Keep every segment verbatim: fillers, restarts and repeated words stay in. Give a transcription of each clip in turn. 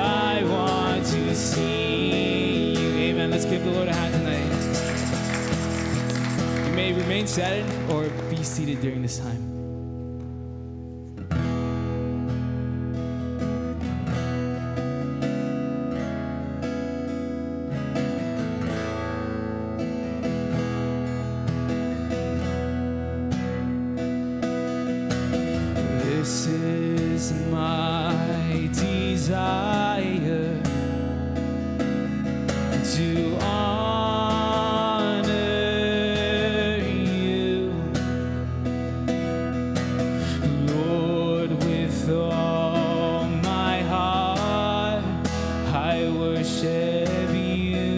I want to see you. Amen. Let's give the Lord a hand tonight. You may remain seated or be seated during this time. This is my desire to honor you, Lord, with all my heart I worship you.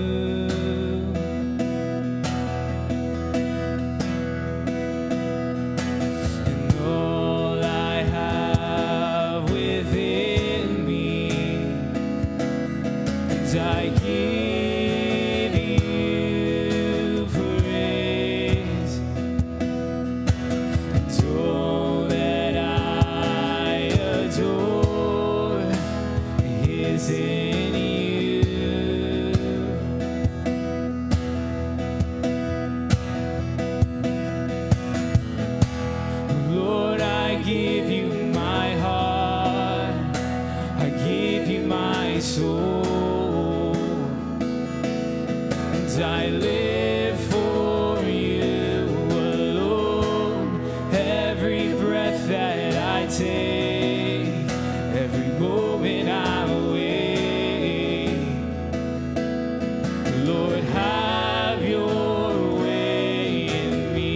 And all I have within me, I give you praise. And all that I adore is in you. Lord, I give you my heart, I give you my soul. I live for you alone. Every breath that I take, every moment I'm awake, Lord, have your way in me.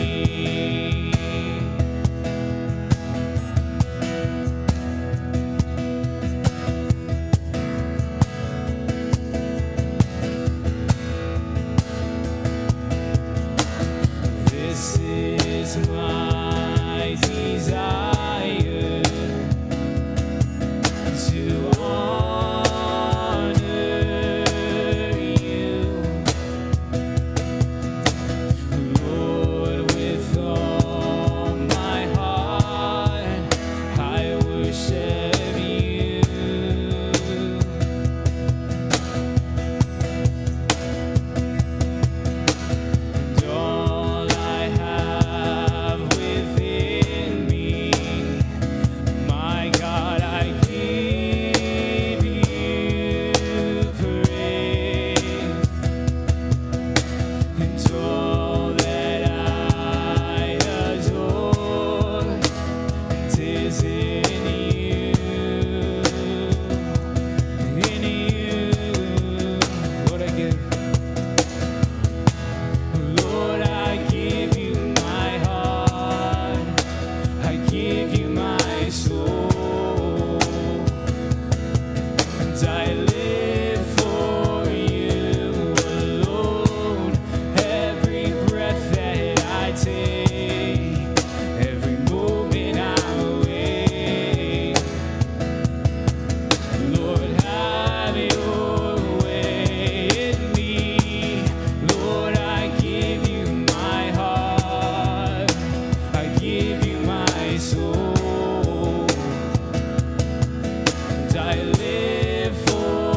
This is my desire to honor you, Lord, with all my heart I worship you. And all I have within me, my God, I give you praise. And all that I adore is in you, in you. Lord, I give. Lord, I give you my heart, I give you my soul, and I live for you alone. Every breath that I take, every moment I'm awake, Lord, have your way in me. Lord, I give you my heart, I give you my soul, and I live for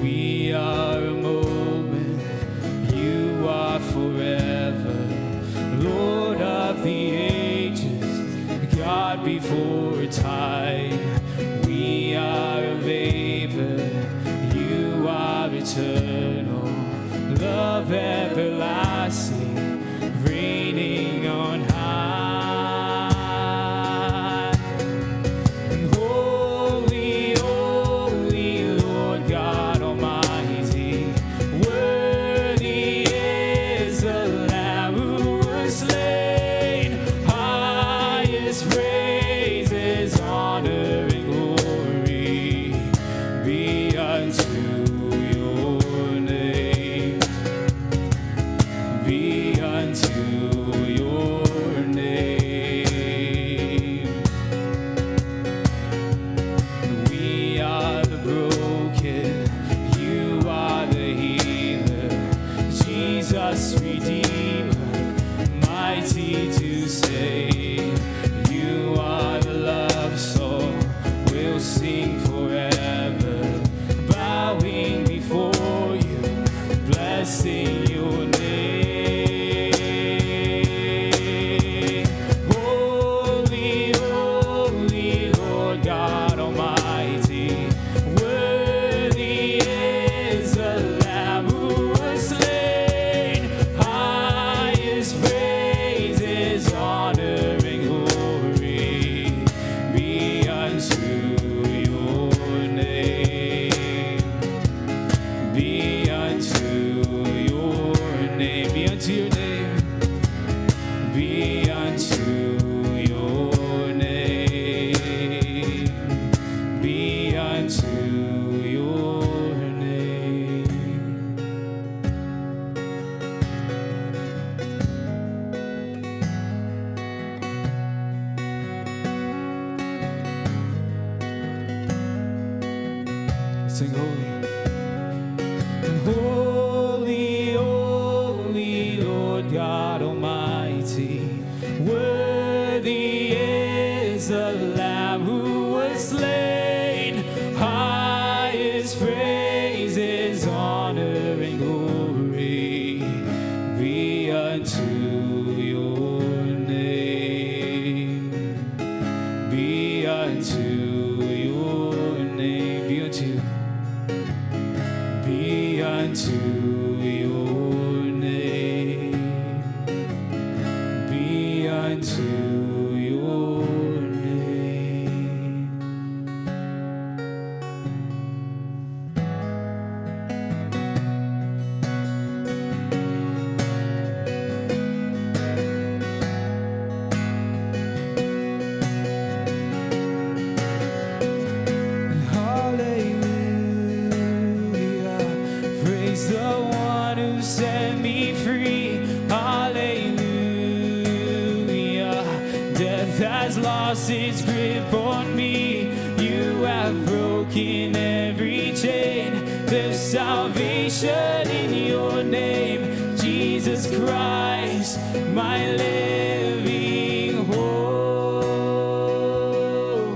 We are a moment, you are forever, Lord of the ages, God before time. We are a vapor, you are eternal, love everlasting, reigning on high. Holy, holy, Lord God Almighty, worthy is the Lamb who was slain. Highest praises, honor, and glory be unto your name. Be unto your name. We are the broken, you are the healer, Jesus Redeemer, mighty to save. You are the love song, we'll sing forever, bowing before you, blessing your name. Holy, holy, Lord God Almighty, worthy is the Lamb who was slain. Highest praises, honor, and glory be unto your name. Be unto your name. Be unto your name. Be unto your name. Be unto your name. Sing holy. Holy, holy, Lord God Almighty, worthy is the Lamb who was slain. Highest praises, honor, and glory be unto your name. Be unto your name. Be unto Be unto your name. Be unto your name. Hallelujah. Praise the one who set me free. Hallelujah. Death has lost its grip on me. You have broken every chain. There's salvation in your name, Jesus Christ, my living hope.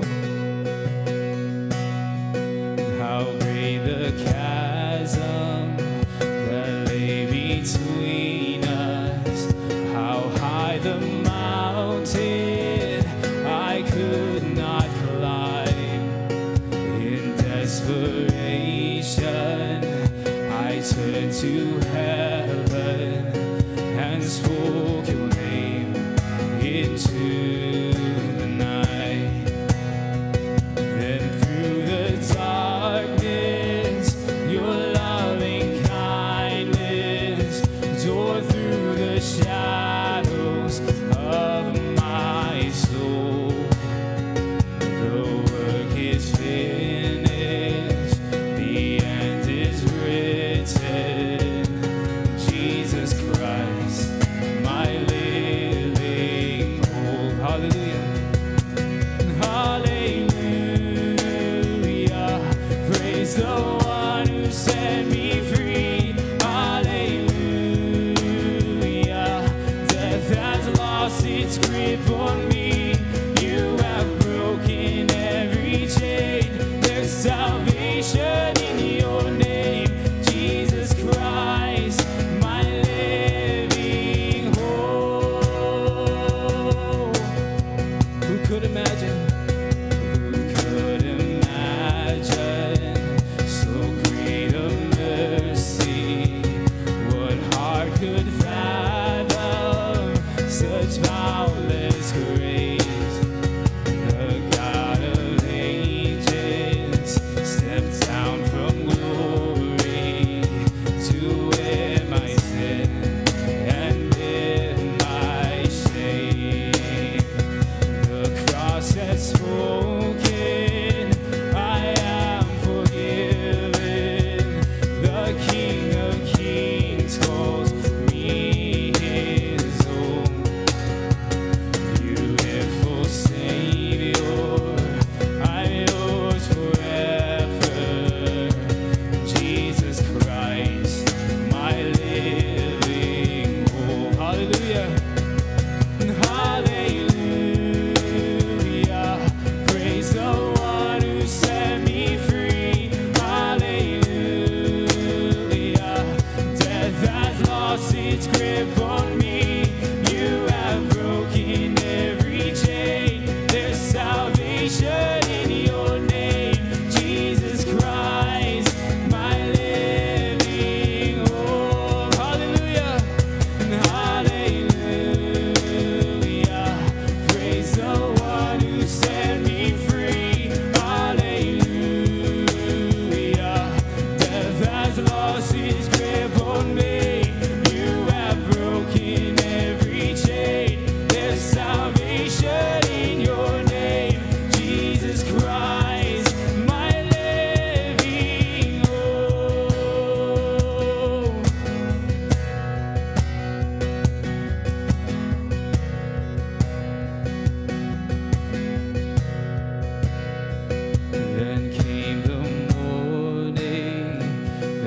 How great the chasm that lay between us, how high the mountain I could not climb. In desperation, I turned to heaven and spoke your name into the night. Then through the darkness, your loving kindness tore through the shadows of my soul. The work is finished, the end is written.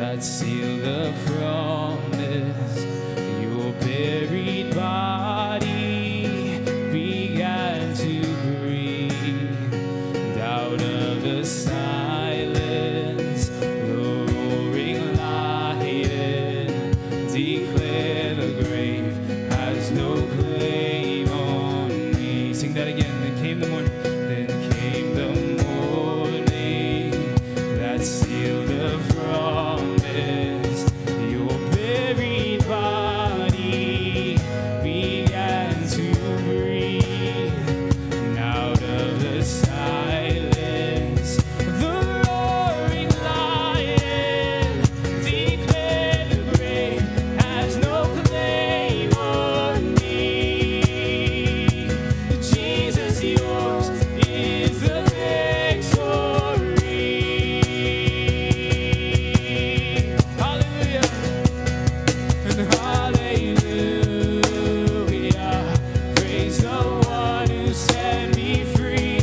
that seal the promise. Your buried body began to breathe. And out of the silence, the roaring lion declared the grave has no claim on me. Sing that again. Then came the morning. Then came the morning that sealed the promise. Your buried body began to breathe. And out of the silence, the roaring lion declared the grave has no claim on me. Jesus, yours is the victory. Hallelujah. And hallelujah, praise the one who set me free.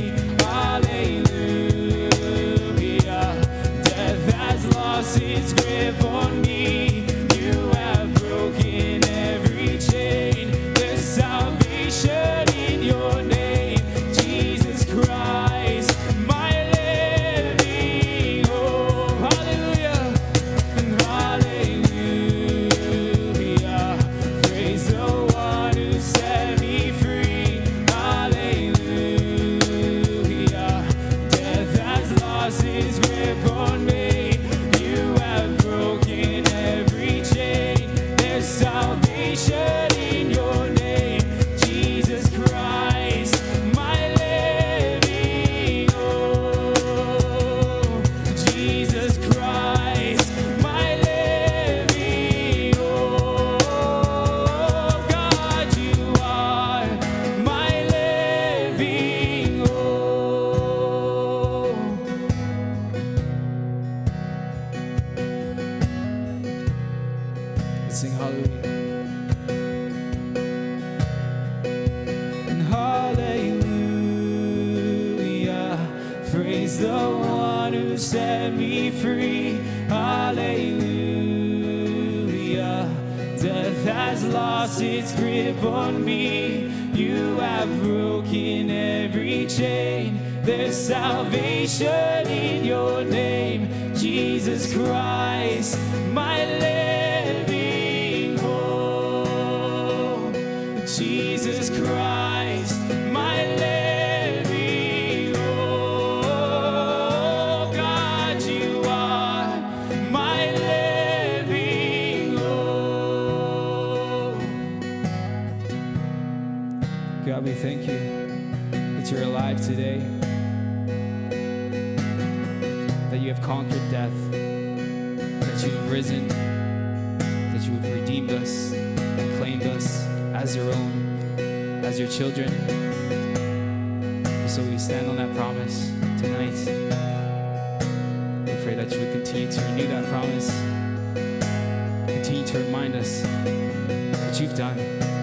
Hallelujah, death has lost its grip on me. You have broken every chain. There's salvation in your name, Jesus Christ, my living hope. Hallelujah. And hallelujah, praise the one who set me free. Hallelujah, death has lost its grip on me. You have broken every chain. There's salvation in your name, Jesus Christ, my living hope. Jesus Christ, my living hope. God, you are my living hope. Let's sing hallelujah. And hallelujah, praise the one who set me free. Hallelujah, death has lost its grip on me. You have broken every chain. There's salvation in your name, Jesus Christ, my living hope. Jesus Christ, my living hope. God, you are my living hope. God, we thank you that you're alive today, that you have conquered death, that you have risen, that you have redeemed us and claimed us as your own, as your children. So we stand on that promise tonight. We pray that you would continue to renew that promise, continue to remind us what you've done.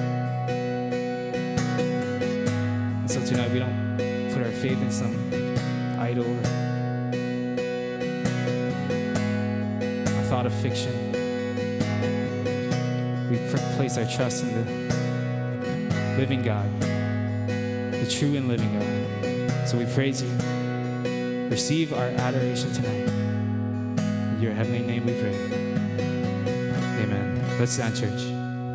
And so tonight we don't put our faith in some idol or a thought of fiction. We place our trust in the living God, the true and living God. So we praise you. Receive our adoration tonight. In your heavenly name we pray. Amen. Let's stand, church.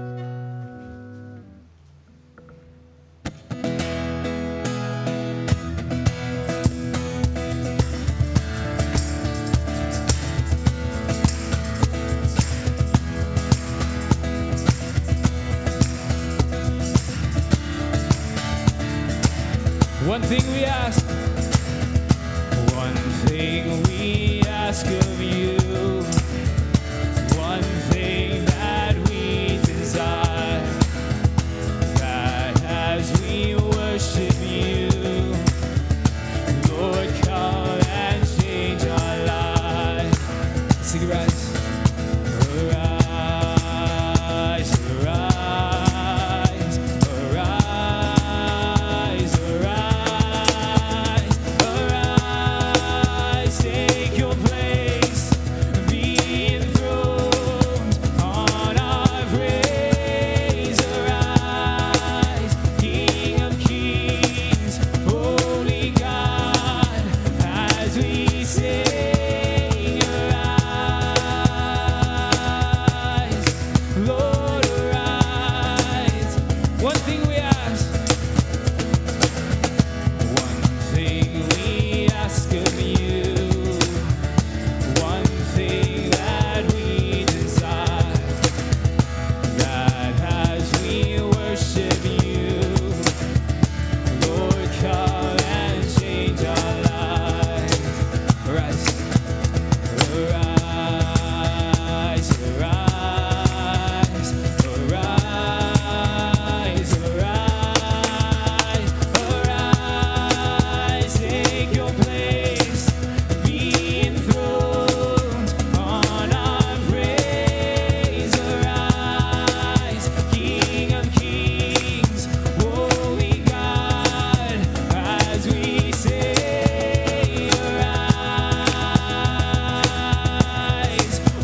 One thing we ask, one thing we ask of you, one thing that we desire, that as we worship you, Lord, come and change our lives. Sing it right. Arise, arise, arise, arise, arise, take your place, be enthroned.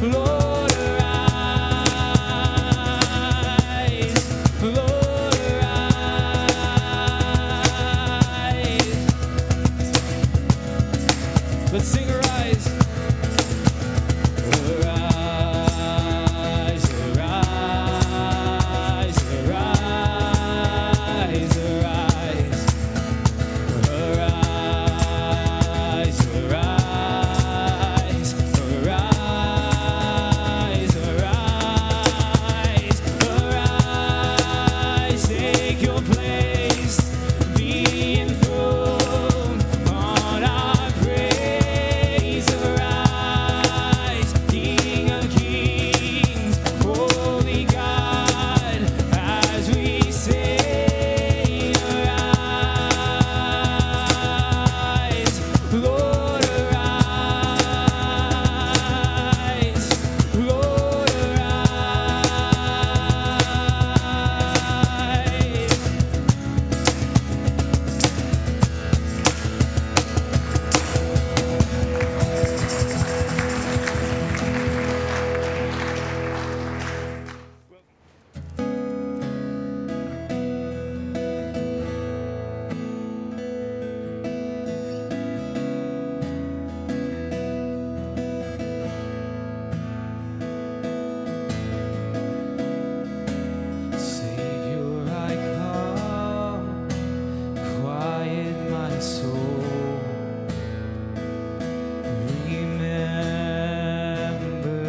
Lord, arise. Lord, arise. Let's sing arise. Arise, arise, arise, arise. Arise, arise, arise, arise, arise. Take your place, be enthroned on our praise. Arise, King of Kings, Holy God, as we sing. Arise, Lord, arise. Lord, arise. Savior, I come, quiet my soul. Remember,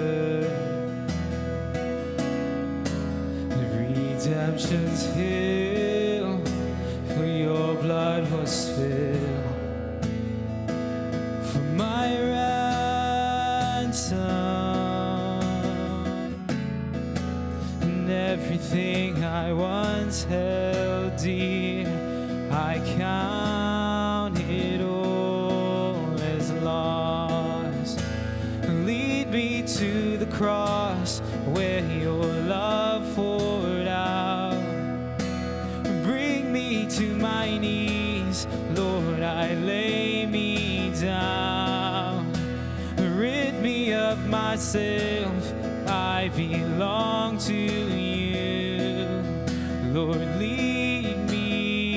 redemption's hill, for your blood was spilled for my ransom. And everything I once held dear, I count it all as lost. Lead me to the cross where your love poured out. Bring me to my knees, Lord, I lay me down. Rid me of myself, I belong to you. Lord, lead me.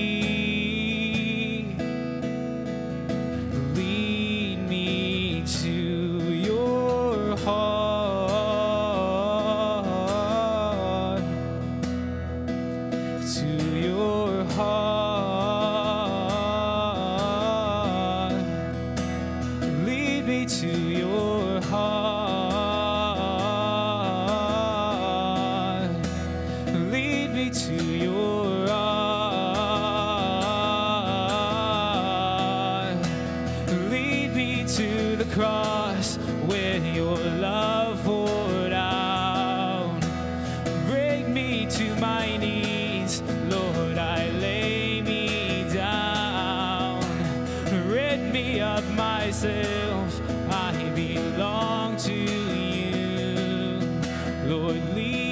Lead me to your heart. To your heart. Lead me to your heart. Lead me to your heart. Lead me to the cross where your love poured out. Bring me to my knees, Lord, I lay me down. Rid me of myself, I belong to you. Lord, lead